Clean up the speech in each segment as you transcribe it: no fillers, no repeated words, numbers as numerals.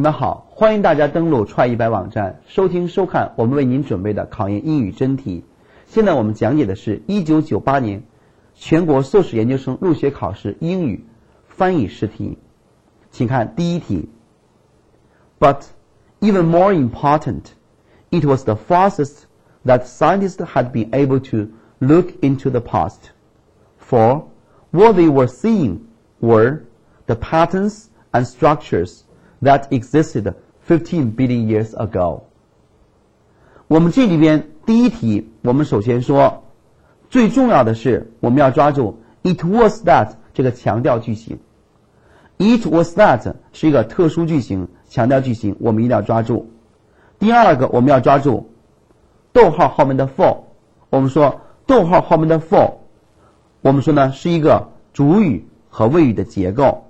们好，欢迎大家登录try100网站，收听收看我们为您准备的考研英语真题。现在我们讲解的是1998年全国硕士研究生入学考试英语翻译试题。请看第一题。But even more important, it was the fastest that scientists had been able to look into the past. For what they were seeing were the patterns and structures that existed 15 billion years ago. 我们这里边第一题，我们首先说，最重要的是我们要抓住 it was that 这个强调句型。it was that 是一个特殊句型，强调句型，我们一定要抓住。第二个，我们要抓住逗号后面的 for。我们说逗号后面的 for， 我们说呢是一个主语和谓语的结构，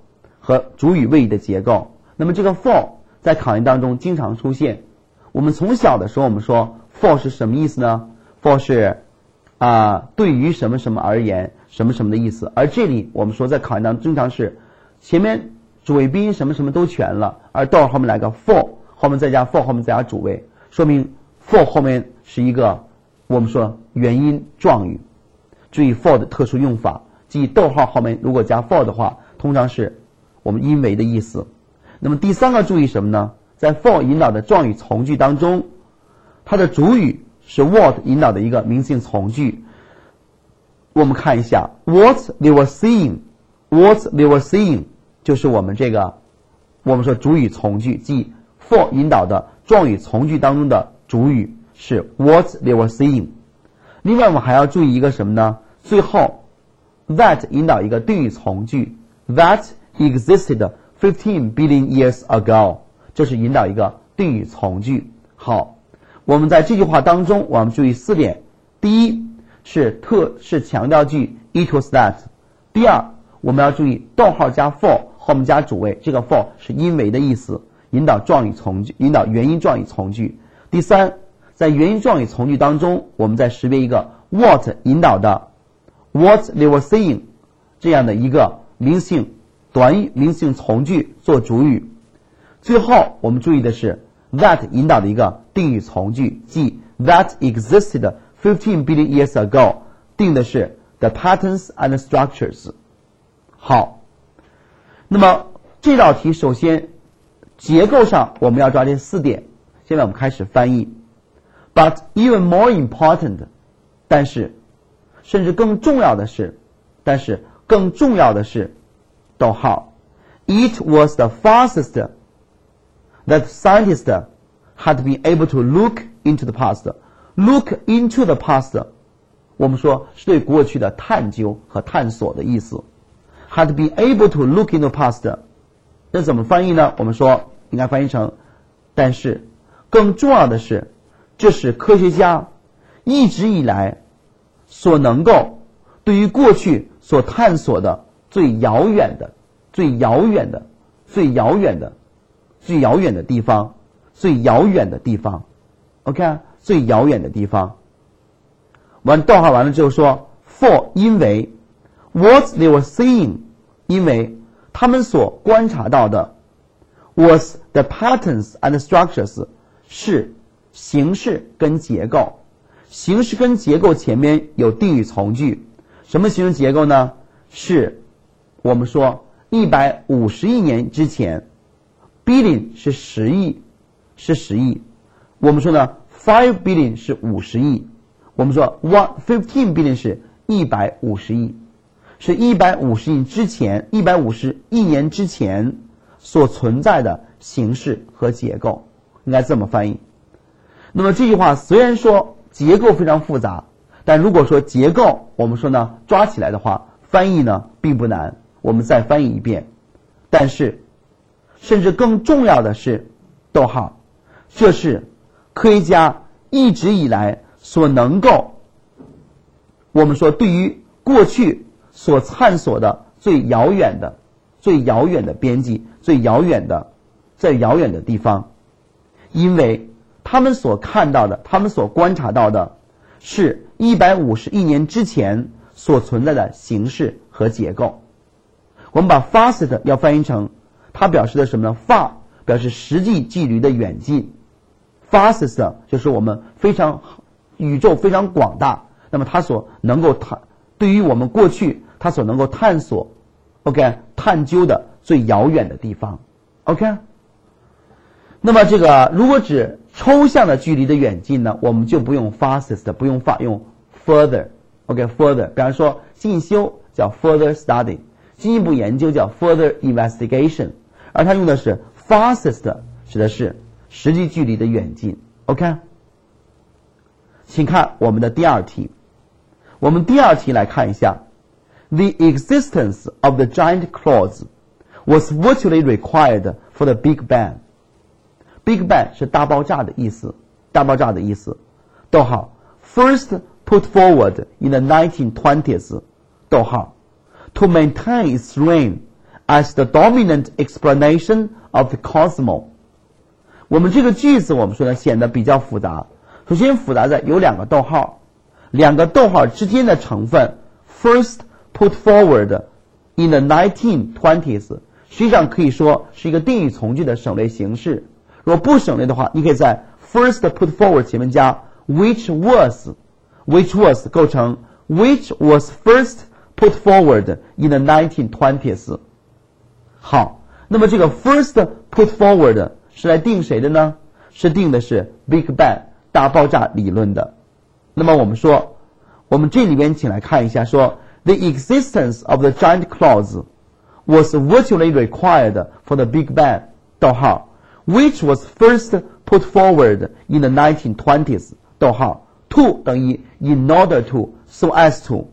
那么这个 for 在考研当中经常出现。我们从小的时候我们说 for 是什么意思呢？ for 是对于什么什么而言什么什么的意思。而这里我们说在考研当中经常是前面主谓宾什么什么都全了，而逗号后面来个 for， 后面再加 for， 后面再加主谓，说明 for 后面是一个我们说原因状语。注意 for 的特殊用法，即逗号后面如果加 for 的话，通常是我们因为的意思。那么第三个注意什么呢？在 for 引导的状语从句当中，它的主语是 what 引导的一个名词性从句。我们看一下 what they were seeing 就是我们这个我们说主语从句，即 for 引导的状语从句当中的主语是 what they were seeing。 另外我们还要注意一个什么呢？最后 that 引导一个定语从句 that existed 15 billion years ago， 这是引导一个定语从句。好，我们在这句话当中我们注意4点。第一是强调句 it was that。 第二，我们要注意逗号加 for 后面加主谓，这个 for 是因为的意思，引导状语从句，引导原因状语从句。第三，在原因状语从句当中，我们再识别一个 what 引导的 what they were seeing 这样的一个名性短语名性从句做主语。最后我们注意的是 that 引导的一个定语从句，即 that existed 15 billion years ago， 定的是 the patterns and structures。 好，那么这道题首先结构上我们要抓这4点。现在我们开始翻译。 But even more important， 但是甚至更重要的是逗号 it was the fastest that scientists had been able to look into the past。 look into the past 我们说是对过去的探究和探索的意思。 had been able to look into the past， 那怎么翻译呢？我们说应该翻译成但是更重要的是，这是科学家一直以来所能够对于过去所探索的最遥远的地方 OK， 最遥远的地方。完逗号完了之后说 for 因为 what they were seeing 因为他们所观察到的 was the patterns and structures 是形式跟结构。形式跟结构前面有定语从句，什么形式结构呢？是我们说150亿年之前 billion 是10亿，我们说呢5 billion 是50亿，我们说15 billion 是150亿，是150亿之前150亿年之前所存在的形式和结构，应该这么翻译。那么这句话虽然说结构非常复杂，但如果说结构我们说呢抓起来的话，翻译呢并不难。我们再翻译一遍。但是甚至更重要的是逗号，这是科学家一直以来所能够我们说对于过去所探索的最遥远的边际，最遥远的地方。因为他们所看到的，他们所观察到的是150亿年之前所存在的形式和结构。我们把 fast 要翻译成它表示的什么呢？ far 表示实际距离的远近。vast 就是我们宇宙非常广大，那么它所能够对于我们过去它所能够探索 OK 探究的最遥远的地方 OK。 那么这个如果指抽象的距离的远近呢，我们就不用 fastest， 不用用 further OK further。 比方说进修叫 further study， 进一步研究叫 further investigation， 而它用的是 fastest， 指的是实际距离的远近 OK。 请看我们的第二题，我们第二题来看一下 The existence of the giant clouds was virtually required for the Big Bang。 Big Bang 是大爆炸的意思，大爆炸的意思。逗号 First put forward in the 1920s 逗号 to maintain its reign as the dominant explanation of the cosmos。 我们这个句子我们说呢显得比较复杂。首先复杂在有两个逗号，两个逗号之间的成分 first put forward in the 1920s 实际上可以说是一个定语从句的省略形式。如果不省略的话，你可以在 first put forward 前面加 which was 构成 which was first put forward in the 1920s。 好，那么这个 first put forward 是来定谁的呢？是定的是 Big Bang 大爆炸理论的。那么我们说，我们这里边请来看一下说 The existence of the giant clouds was virtually required for the Big Bang 逗号which was first put forward in the 1920s 逗号 to 等于 in order to so as to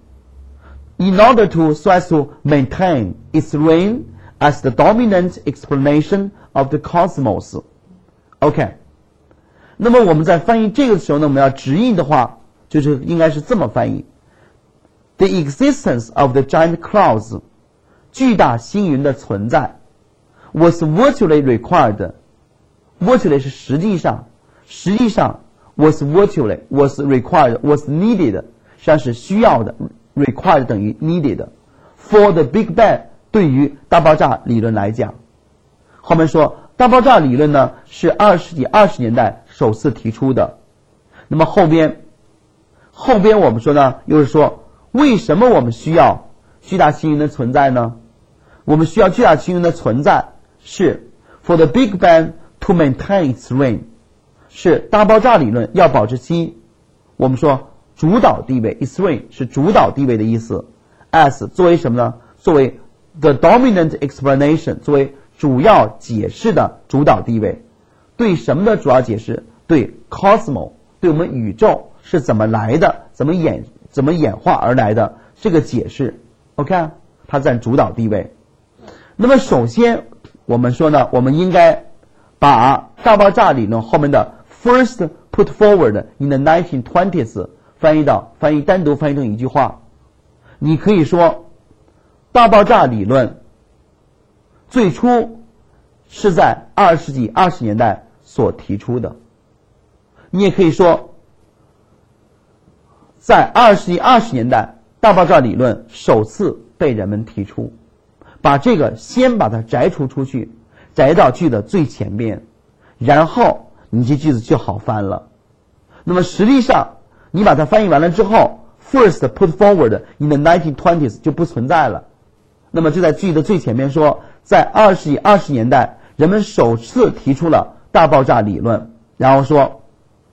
maintain its reign as the dominant explanation of the cosmos OK。 那么我们在翻译这个的时候呢，我们要直译的话就是应该是这么翻译 The existence of the giant clouds 巨大星云的存在 was virtually required virtually 是实际上 was virtually was required was needed 实际上是需要的 required 等于 needed for the Big Bang 对于大爆炸理论来讲。后面说大爆炸理论呢是20世纪20年代首次提出的。那么后边我们说呢又是说为什么我们需要巨大星云的存在呢？我们需要巨大星云的存在是 for the Big Bang to maintain its reign 是大爆炸理论要保持其我们说主导地位 its reign 是主导地位的意思 as 作为什么呢？作为 the dominant explanation 作为主要解释的主导地位。对什么的主要解释？对 cosmos 对我们宇宙是怎么来的，怎么演化而来的这个解释 OK 它占主导地位。那么首先我们说呢，我们应该把大爆炸理论后面的 first put forward in the 1920s 单独翻译成一句话。你可以说大爆炸理论最初是在20世纪20年代所提出的。你也可以说在20世纪20年代大爆炸理论首次被人们提出。把这个先把它摘除出去，摘到句的最前面，然后你这句子就好翻了。那么实际上你把它翻译完了之后 first put forward in the 1920s 就不存在了。那么就在句的最前面说在20世纪20年代人们首次提出了大爆炸理论，然后说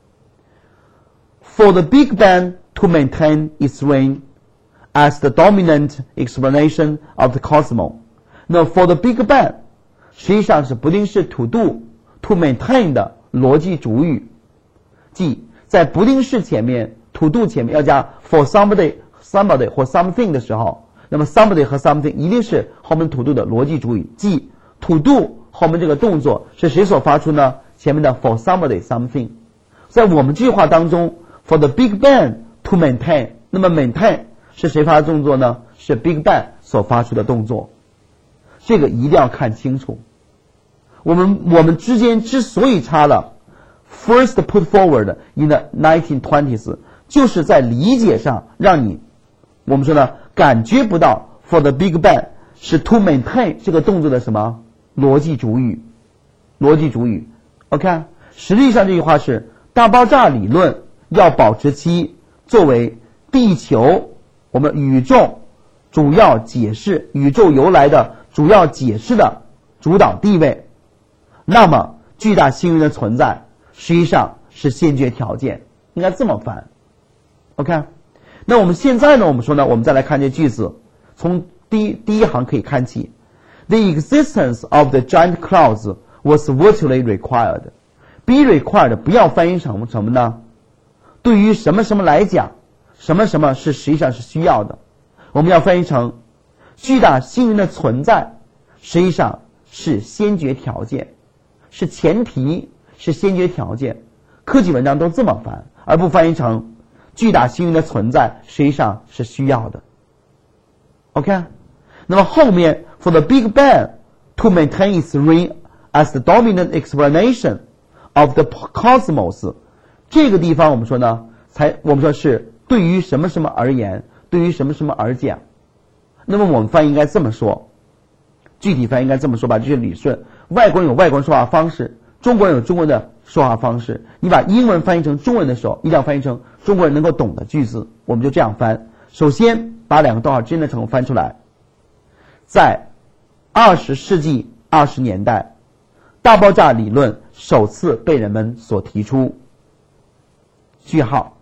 For the Big Bang to maintain its reign as the dominant explanation of the cosmos。 那 for the Big Bang 实际上是不定式 to do to maintain 的逻辑主语，即在不定式前面 to do 前面要加 for somebody 或 something 的时候，那么 somebody 和 something 一定是后面 to do 的逻辑主语，即 to do 后面这个动作是谁所发出呢？前面的 for somebody something。 在我们这句话当中 for the Big Bang to maintain， 那么 maintain 是谁发的动作呢？是 Big Bang 所发出的动作。这个一定要看清楚。我们之间之所以差了 first put forward in the 1920s， 就是在理解上让你我们说呢感觉不到 for the Big Bang 是 to maintain 这个动作的什么逻辑主语。 逻辑主语。OK， 实际上这句话是大爆炸理论要保持其作为地球我们宇宙主要解释宇宙由来的主要解释的主导地位，那么巨大星云的存在实际上是先决条件，应该这么翻。OK， 那我们现在呢，我们说呢，我们再来看这句子，从第一行可以看起。The existence of the giant clouds was virtually required. Be required 不要翻译成什么呢？对于什么什么来讲，什么什么是实际上是需要的，我们要翻译成巨大星云的存在实际上是先决条件，是前提，是先决条件。科技文章都这么翻，而不翻译成巨大星云的存在实际上是需要的。OK， 那么后面 for the Big Bang to maintain its reign as the dominant explanation of the cosmos， 这个地方我们说呢，我们说是对于什么什么而言，对于什么什么而讲。那么我们翻译应该这么说，具体翻译应该这么说吧，这是理顺。外国人有外国人说话方式，中国人有中国人的说话方式。你把英文翻译成中文的时候，一定要翻译成中国人能够懂的句子。我们就这样翻。首先把两个逗号之间的成分翻出来。在20世纪20年代，大爆炸理论首次被人们所提出。句号。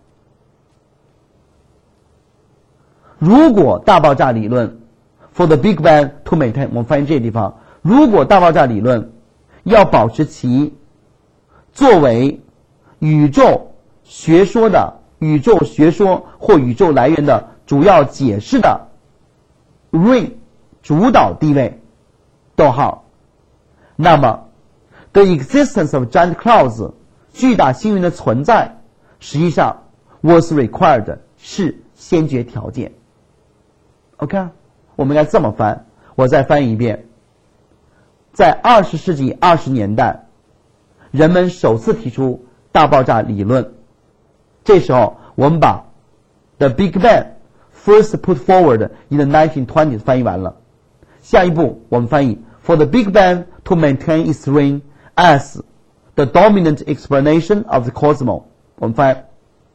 如果大爆炸理论 for the Big Bang to maintain， 我们翻译这个地方，如果大爆炸理论要保持其作为宇宙学说或宇宙来源的主要解释的 reign 主导地位，逗号，那么 the existence of giant clouds 巨大星云的存在实际上 was required 是先决条件。 OK， 我们应该这么翻，我再翻一遍。在20世纪20年代，人们首次提出大爆炸理论，这时候我们把 the Big Bang first put forward in the 1920s 翻译完了。下一步我们翻译 for the Big Bang to maintain its reign as the dominant explanation of the cosmos， 我们翻，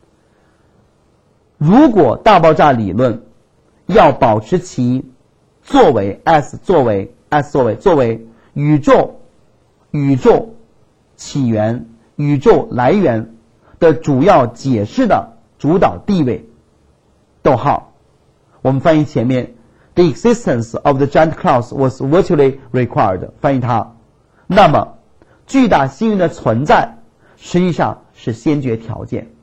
如果大爆炸理论要保持其作为宇宙起源、宇宙来源的主要解释的主导地位，逗号，我们翻译前面 the existence of the giant clouds was virtually required， 翻译它，那么巨大星云的存在实际上是先决条件。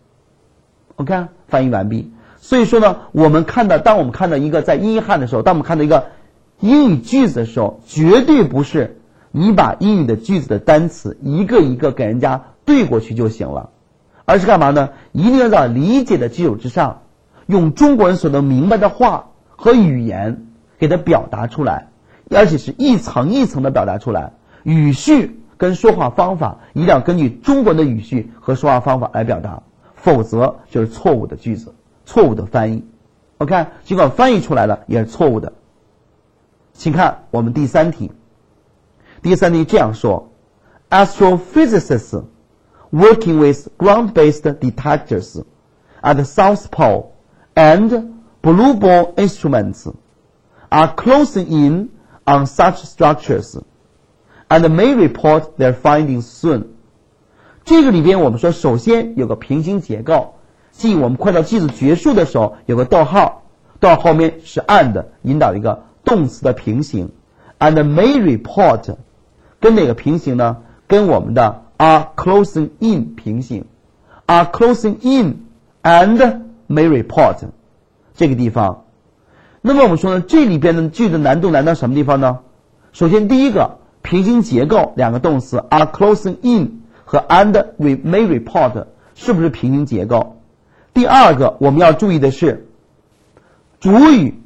OK， 翻译完毕。所以说呢，当我们看到一个在英汉的时候，当我们看到一个英语句子的时候，绝对不是你把英语的句子的单词一个一个给人家对过去就行了，而是干嘛呢？一定要在理解的基础之上，用中国人所能明白的话和语言给它表达出来，而且是一层一层的表达出来。语序跟说话方法一定要根据中国人的语序和说话方法来表达，否则就是错误的句子，错误的翻译。 OK， 尽管翻译出来了也是错误的。请看我们第三题。第三题这样说 Astrophysicists working with ground-based detectors at the South Pole and blue ball instruments are closing in on such structures and may report their findings soon。 这个里边我们说首先有个平行结构，即我们快到句子结束的时候有个逗号，逗号后面是 and 引导一个动词的平行 and may report 跟哪个平行呢？跟我们的 are closing in 平行 are closing in and may report 这个地方。那么我们说呢，这里边的句子难度难到什么地方呢？首先第一个平行结构，两个动词 are closing in 和 and may report 是不是平行结构？第二个我们要注意的是主语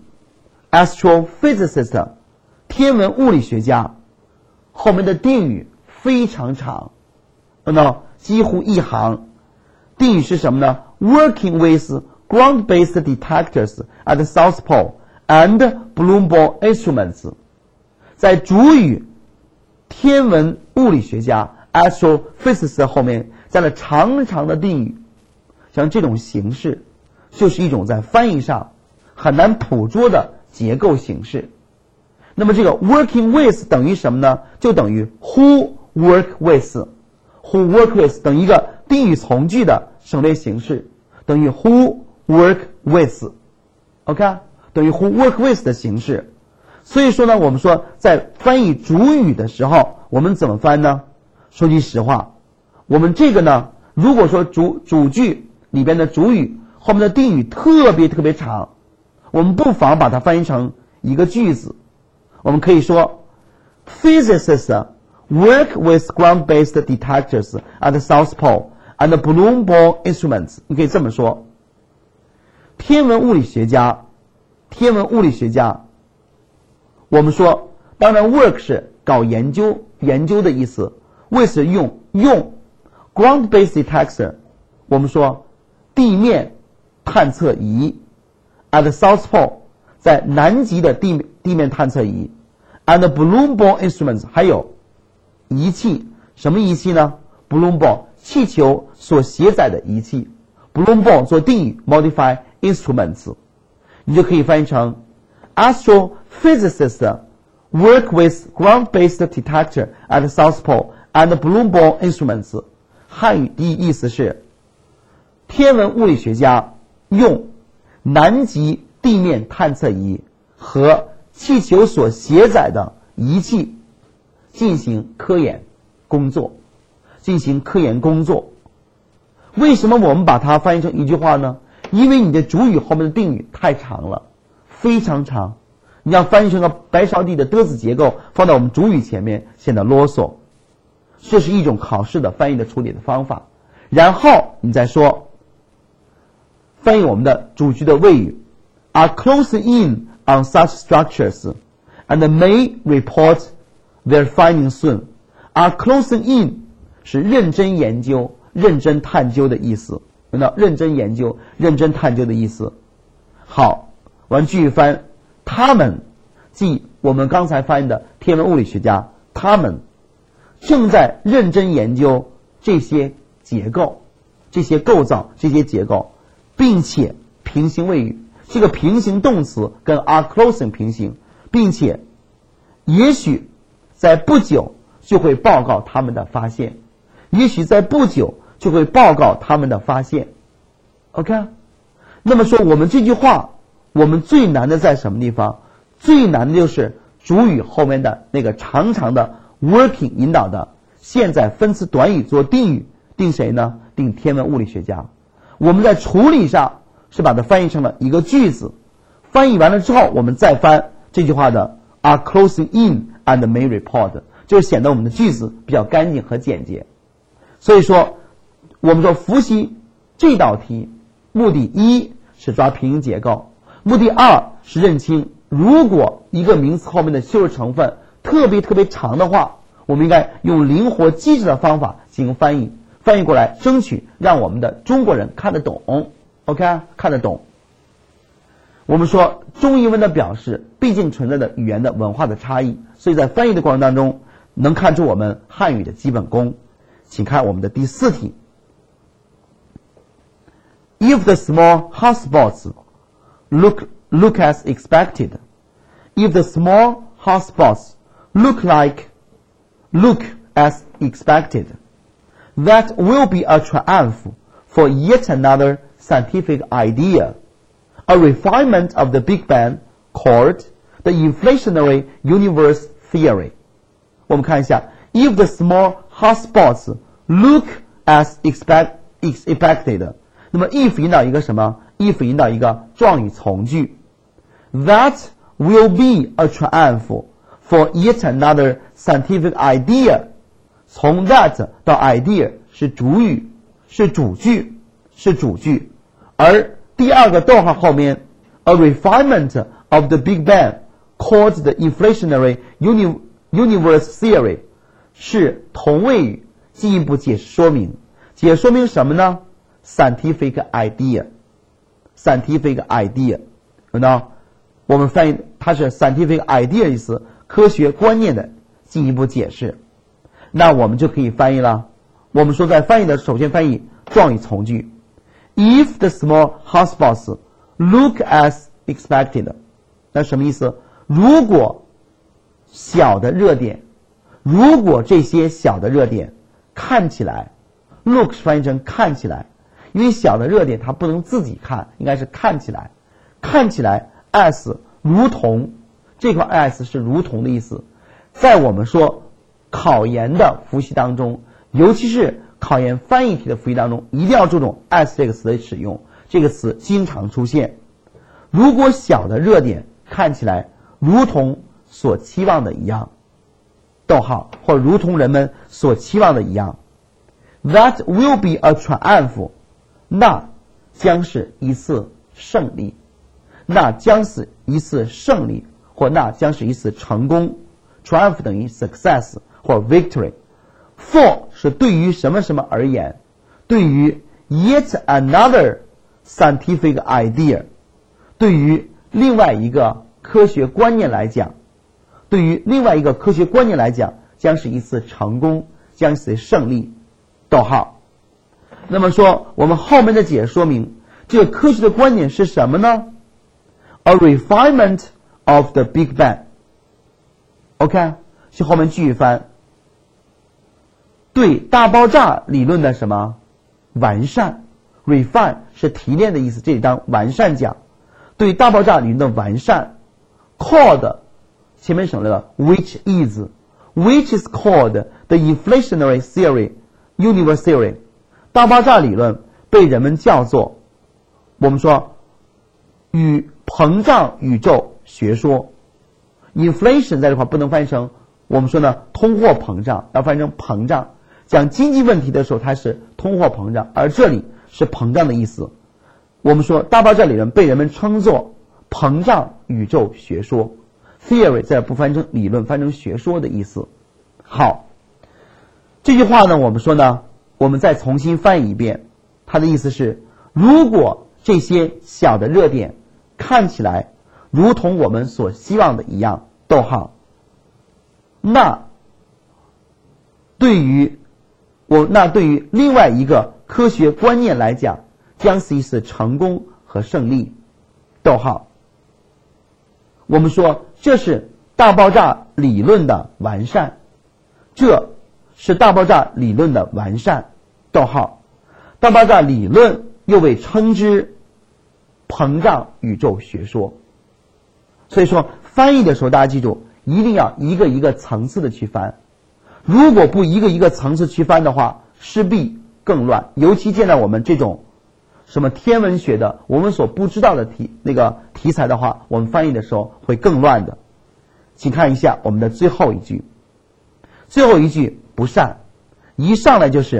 astrophysicist 天文物理学家后面的定语非常长，几乎一行。定语是什么呢？ Working with ground-based detectors at the South Pole and blue ball instruments。 在主语天文物理学家 astrophysicist 后面加了长长的定语，像这种形式就是一种在翻译上很难捕捉的结构形式。那么这个 working with 等于什么呢？就等于 who work with。who work with 等于一个定语从句的省略形式，等于 who work with。OK， 等于 who work with 的形式。所以说呢，我们说在翻译主语的时候，我们怎么翻呢？说句实话，我们这个呢，如果说主句里边的主语后面的定语特别长，我们不妨把它翻译成一个句子。我们可以说 physicists work with ground-based detectors at the South Pole and balloon-borne instruments。 你可以这么说，天文物理学家，我们说当然 work 是搞研究的意思， with 是用 ground-based detector 我们说地面探测仪 at the South Pole 在南极的地面探测仪 and balloon-borne instruments 还有仪器，什么仪器呢？ balloon-borne 气球所携载的仪器， balloon-borne 做定语 modify instruments， 你就可以翻译成 astrophysicists work with ground-based detector at the South Pole and balloon-borne instruments。 汉语第一意思是天文物理学家用南极地面探测仪和气球所携载的仪器进行科研工作。为什么我们把它翻译成一句话呢？因为你的主语后面的定语太长了，非常长，你要翻译成个白烧地的的字结构放到我们主语前面，显得啰嗦。这是一种考试的翻译的处理的方法。然后你再说翻译我们的主句的谓语 are closing in on such structures and may report their findings soon。 are closing in 是认真研究、认真探究的意思，认真研究、认真探究的意思。好，我们继续翻，他们即我们刚才翻译的天文物理学家，他们正在认真研究这些结构、这些构造、这些结构，并且平行谓语，这个平行动词跟 are closing 平行，并且也许在不久就会报告他们的发现，也许在不久就会报告他们的发现。 OK， 那么说我们这句话我们最难的在什么地方？最难的就是主语后面的那个长长的 working 引导的现在分词短语做定语，定谁呢？定天文物理学家。我们在处理上是把它翻译成了一个句子，翻译完了之后我们再翻这句话的 are closing in and may report， 就显得我们的句子比较干净和简洁。所以说我们说复习这道题，目的一是抓平行结构，目的二是认清如果一个名词后面的修饰成分特别长的话，我们应该用灵活机智的方法进行翻译，翻译过来争取让我们的中国人看得懂。 OK， 看得懂。我们说中英文的表示毕竟存在着语言的文化的差异，所以在翻译的过程当中能看出我们汉语的基本功。请看我们的第四题。 If the small hotspots look as expected, if the small hotspots look as expected, that will be a triumph for yet another scientific idea, a refinement of the Big Bang called the inflationary universe theory。 我们看一下 if the small hotspots look as expected， 那么 if 引导一个什么？ if 引导一个状语从句， that will be a triumph for yet another scientific idea。 从 that 到 idea 是主语，是主句，而第二个逗号后面 a refinement of the Big Bang called the inflationary universe theory 是同谓语，进一步解释说明什么呢？ scientific idea， 我们翻译它是 scientific idea 意思，科学观念的进一步解释。那我们就可以翻译了。我们说在翻译的首先翻译状语从句 ，If the small hotspots look as expected， 那什么意思？如果小的热点，如果这些小的热点看起来 ，look 翻译成看起来，因为小的热点它不能自己看，应该是看起来，看起来 as 如同，这块 as 是如同的意思。在我们说考研的复习当中，尤其是考研翻译题的复习当中，一定要注重 as 这个词的使用，这个词经常出现。如果小的热点看起来如同所期望的一样，逗号，或如同人们所期望的一样 ，That will be a triumph， 那将是一次胜利，那将是一次胜利，或那将是一次成功。Triumph 等于 success 或 victory。For 是对于什么什么而言，对于 yet another scientific idea， 对于另外一个科学观念来讲，对于另外一个科学观念来讲，将是一次成功，将是胜利。逗号。那么说，我们后面的解说明这个科学的观点是什么呢？ A refinement of the Big Bang。OK， 去后面继续翻。对大爆炸理论的什么完善 ，refine 是提炼的意思，这里当完善讲。对大爆炸理论的完善 ，called 前面省略了 which is called the inflationary theory universe theory。大爆炸理论被人们叫做我们说膨胀宇宙学说。inflation 在这块不能翻译成我们说呢通货膨胀，要翻译成膨胀。讲经济问题的时候它是通货膨胀，而这里是膨胀的意思。我们说大爆炸理论被人们称作膨胀宇宙学说 theory 在不翻译成理论，翻译成学说的意思。好，这句话呢我们说呢我们再重新翻译一遍，它的意思是如果这些小的热点看起来如同我们所希望的一样，逗号，那对于另外一个科学观念来讲，将是一次成功和胜利，逗号。我们说这是大爆炸理论的完善，这是大爆炸理论的完善，逗号。大爆炸理论又被称之膨胀宇宙学说。所以说翻译的时候大家记住一定要一个一个层次的去翻，如果不一个一个层次去翻的话势必更乱，尤其见到我们这种什么天文学的我们所不知道的题材的话，我们翻译的时候会更乱的。请看一下我们的最后一句，最后一句不善，一上来就是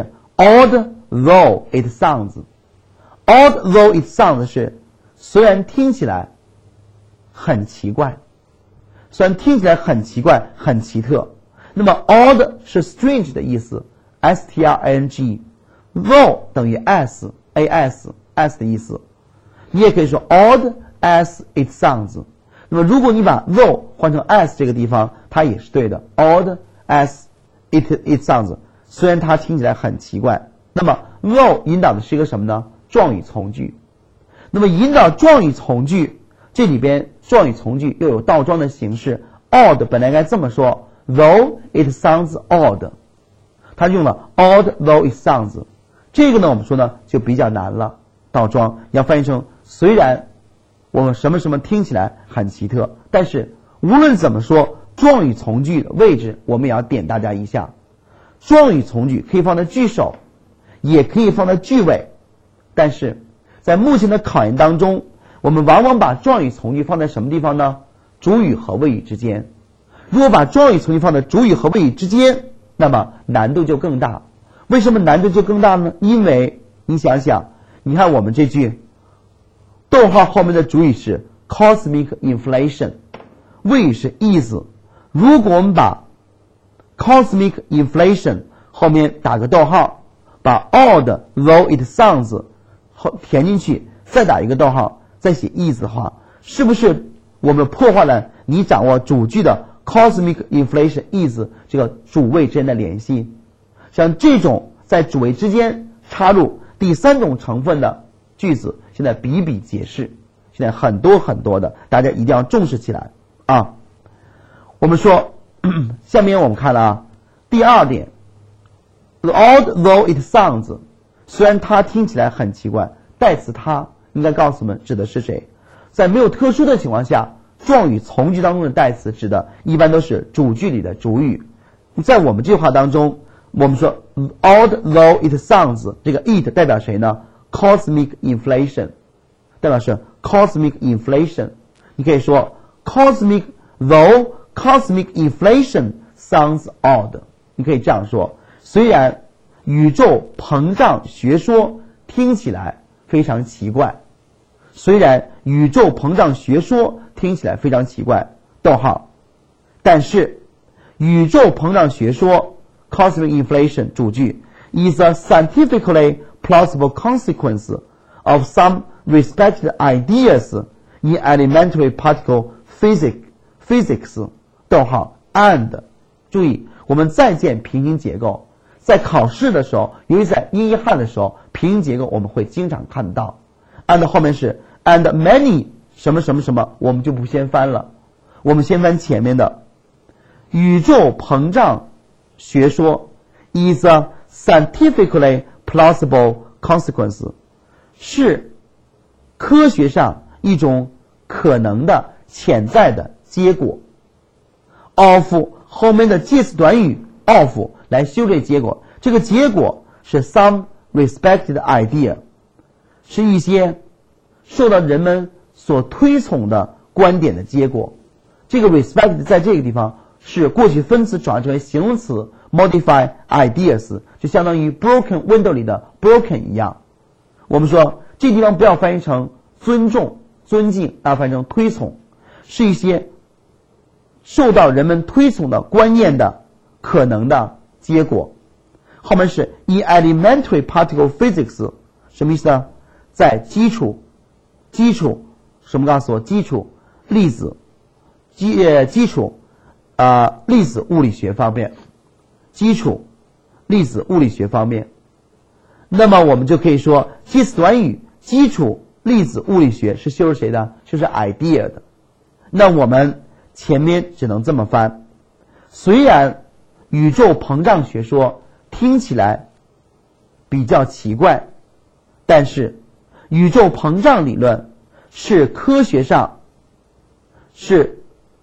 although it sounds， although it sounds 是虽然听起来很奇怪，虽然听起来很奇怪很奇特。那么 odd 是 strange 的意思 string， though 等于 as 的意思。你也可以说 odd as it sounds。那么如果你把 though 换成 as 这个地方它也是对的， odd as it sounds， 虽然它听起来很奇怪。那么 though 引导的是一个什么呢？状语从句。那么引导状语从句，这里边状语从句又有倒装的形式 odd 本来该这么说 though it sounds odd， 它用了 odd though it sounds， 这个呢我们说呢就比较难了，倒装要翻译成虽然我们什么什么听起来很奇特，但是无论怎么说状语从句的位置我们也要点大家一下。状语从句可以放在句首也可以放在句尾，但是在目前的考研当中我们往往把状语从句放在什么地方呢？主语和谓语之间。如果把状语从句放在主语和谓语之间，那么难度就更大。为什么难度就更大呢？因为你想想，你看我们这句逗号后面的主语是 cosmic inflation， 谓语是 is。 如果我们把 cosmic inflation 后面打个逗号，把 odd though it sounds 填进去，再打一个逗号，再写 is 的话，是不是我们破坏了你掌握主句的 cosmic inflation is 这个主谓之间的联系。像这种在主谓之间插入第三种成分的句子，现在比比皆是，现在很多很多的，大家一定要重视起来啊。我们说下面我们看了啊，第二点 although it sounds， 虽然它听起来很奇怪，代词它应该告诉我们指的是谁。在没有特殊的情况下，状语从句当中的代词指的一般都是主句里的主语。在我们这句话当中，我们说 although it sounds， 这个 it 代表谁呢？ cosmic inflation， 代表是 cosmic inflation。 你可以说 though cosmic inflation sounds odd， 你可以这样说，虽然宇宙膨胀学说听起来非常奇怪，虽然宇宙膨胀学说听起来非常奇怪，逗号，但是宇宙膨胀学说 cosmic inflation 主句 is a scientifically plausible consequence of some respected ideas in elementary particle physics 逗号 and 注意，我们再见平行结构，在考试的时候，尤其在英译汉的时候，平行结构我们会经常看到。and 后面是 and many 什么什么什么，我们就不先翻了，我们先翻前面的。宇宙膨胀学说 is a scientifically plausible consequence， 是科学上一种可能的潜在的结果。of 后面的介词短语 of 来修这结果，这个结果是 some respected idea， 是一些受到人们所推崇的观点的结果。这个 respected 在这个地方是过去分词转成为形容词 modify ideas， 就相当于 broken window 里的 broken 一样。我们说这地方不要翻译成尊重尊敬，要翻译成推崇，是一些受到人们推崇的观念的可能的结果。后面是 in elementary particle physics， 什么意思呢？在基础什么告诉我？基础粒子粒子物理学方面，基础粒子物理学方面。那么我们就可以说介词短语基础粒子物理学是修饰谁的？修饰 idea 的。那我们前面只能这么翻，虽然宇宙膨胀学说听起来比较奇怪，但是宇宙膨胀理论是科学上是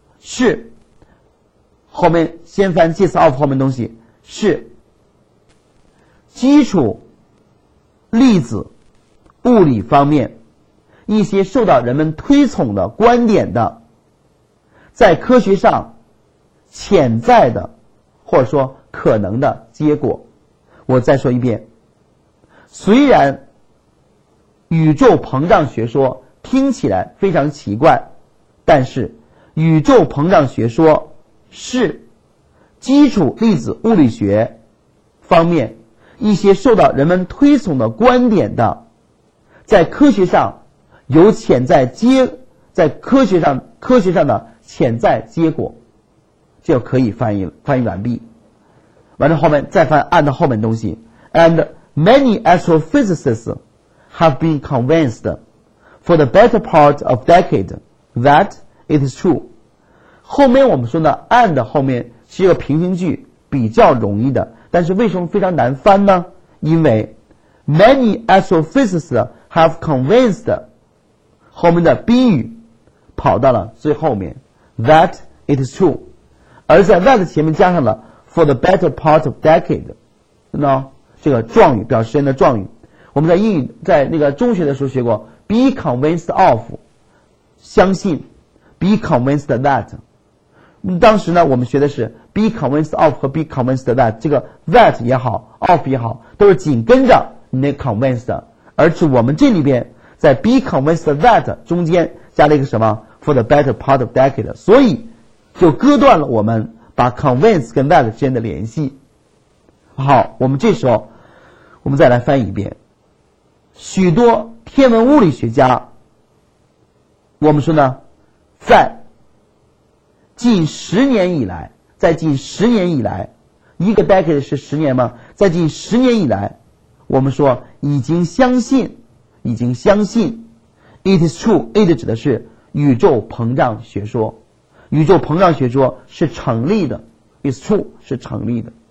后面先翻介词 of 后面东西，是基础粒子物理方面一些受到人们推崇的观点的在科学上潜在的或者说可能的结果。我再说一遍，虽然宇宙膨胀学说听起来非常奇怪，但是宇宙膨胀学说是基础粒子物理学方面一些受到人们推崇的观点的在科学上有在科学上的潜在结果，就可以翻译完毕。完了后面再翻按照后面东西 and many astrophysicists have been convinced for the better part of decade that it is true。 后面我们说呢 and 后面是一个平行句，比较容易的，但是为什么非常难翻呢？因为 many astrophysicists have convinced 后面的宾语跑到了最后面 that it is true， 而在 that 前面加上了 for the better part of decade， 这个状语表示时间的状语。我们在英语在那个中学的时候学过 be convinced of 相信 be convinced that， 当时呢我们学的是 be convinced of 和 be convinced that， 这个 that 也好 of 也好都是紧跟着你那 convinced， 而是我们这里边在 be convinced that 中间加了一个什么 for the better part of decade， 所以就割断了我们把 convince 跟 that 之间的联系。好，我们这时候我们再来翻译一遍。许多天文物理学家，我们说呢，在近10年以来，在近10年以来，一个 decade 是10年吗？在近10年以来，我们说已经相信 it is true， it 指的是宇宙膨胀学说，宇宙膨胀学说是成立的， is true 是成立的。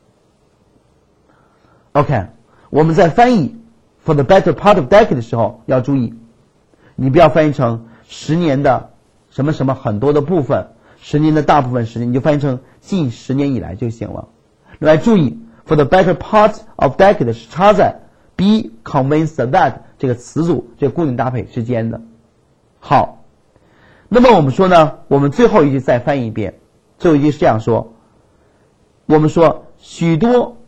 OK， 我们在翻译 for the better part of decade 的时候要注意，你不要翻译成10年的什么什么很多的部分，10年的大部分时间，你就翻译成近10年以来就行了。另外注意 for the better part of decade 是插在 be convinced that 这个词组这个固定搭配之间的。好，那么我们说呢，我们最后一句再翻译一遍，最后一句是这样说，我们说许多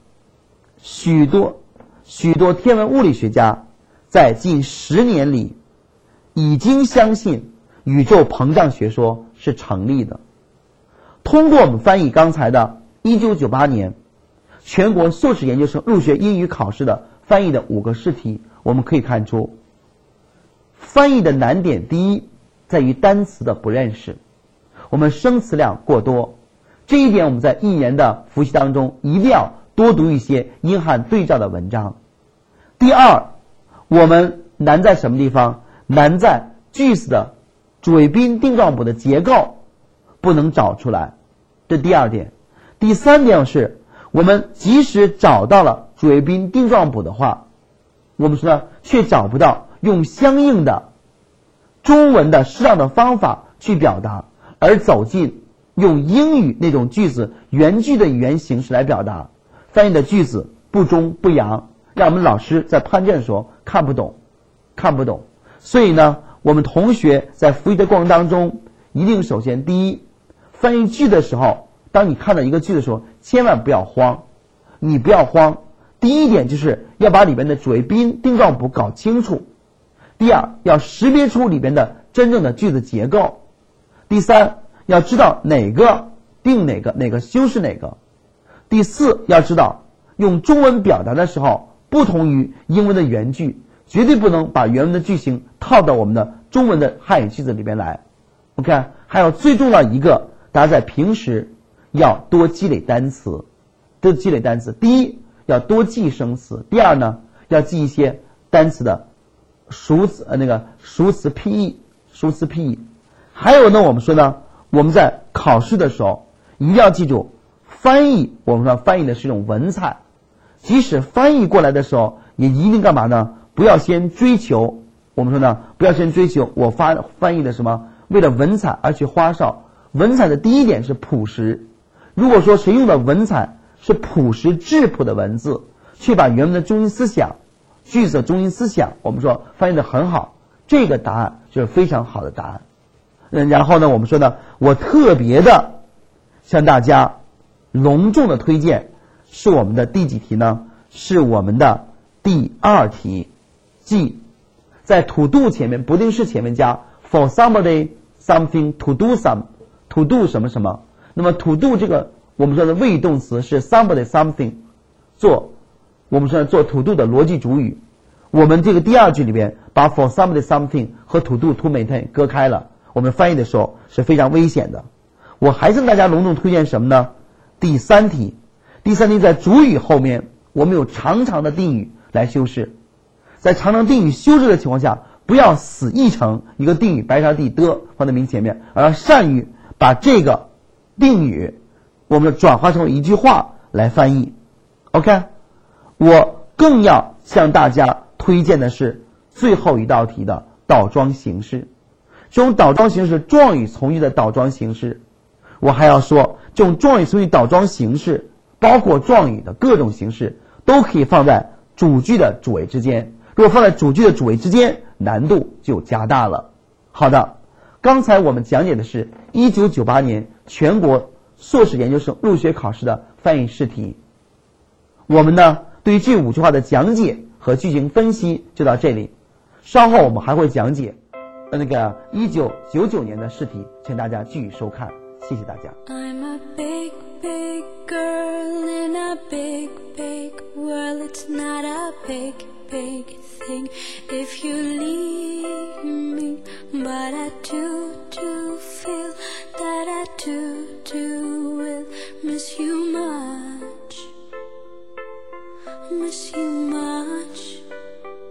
天文物理学家在近10年里已经相信宇宙膨胀学说是成立的。通过我们翻译刚才的1998年全国硕士研究生入学英语考试的翻译的5个试题，我们可以看出翻译的难点第一在于单词的不认识，我们生词量过多，这一点我们在1年的复习当中一定要多读一些英汉对照的文章。第二，我们难在什么地方？难在句子的主谓宾定状补的结构不能找出来，这第二点。第三点是我们即使找到了主谓宾定状补的话，我们说呢却找不到用相应的中文的适当的方法去表达，而走进用英语那种句子原句的语言形式来表达，翻译的句子不中不洋，让我们老师在判卷的时候看不懂。所以呢，我们同学在复习的过程当中，一定首先第一，翻译句的时候，当你看到一个句的时候，千万不要慌，你不要慌。第一点就是要把里面的主谓宾定状补搞清楚。第二，要识别出里边的真正的句子结构。第三，要知道哪个定哪个，哪个修饰哪个。第四，要知道用中文表达的时候不同于英文的原句，绝对不能把原文的句型套到我们的中文的汉语句子里边来。 OK， 还有最重要一个，大家在平时要多积累单词，第一要多记生词，第二呢要记一些单词的熟词拼译。还有呢，我们说呢，我们在考试的时候一定要记住，翻译我们说翻译的是一种文采，即使翻译过来的时候也一定干嘛呢？不要先追求，我们说呢，不要先追求我翻译的什么为了文采而去花哨。文采的第一点是朴实，如果说谁用的文采是朴实质朴的文字，去把原文的中心思想句子的中心思想我们说翻译的很好，这个答案就是非常好的答案。然后呢，我们说呢，我特别的向大家隆重的推荐是我们的第几题呢？是我们的第2题，即在 to do 前面不定式前面加 for somebody something to do to do 什么什么。那么 to do 这个我们说的谓语动词是 somebody something 我们说做 to do 的逻辑主语。我们这个第2句里边把 for somebody something 和 to do to maintain 割开了，我们翻译的时候是非常危险的。我还向大家隆重推荐什么呢？第3题在主语后面我们有长长的定语来修饰，在长长定语修饰的情况下，不要死译成一个定语白沙地的放在名前面，而要善于把这个定语我们转化成一句话来翻译。 OK， 我更要向大家推荐的是最后一道题的倒装形式。这种倒装形式状语从句的倒装形式，我还要说这种状语从句倒装形式包括状语的各种形式都可以放在主句的主谓之间，如果放在主句的主谓之间，难度就加大了。好的，刚才我们讲解的是1998年全国硕士研究生入学考试的翻译试题。我们呢对于这5句话的讲解和句型分析就到这里，稍后我们还会讲解那个1999年的试题，请大家继续收看，谢谢大家。 I'm a big, big girl in a big, big world. It's not a big, big thing if you leave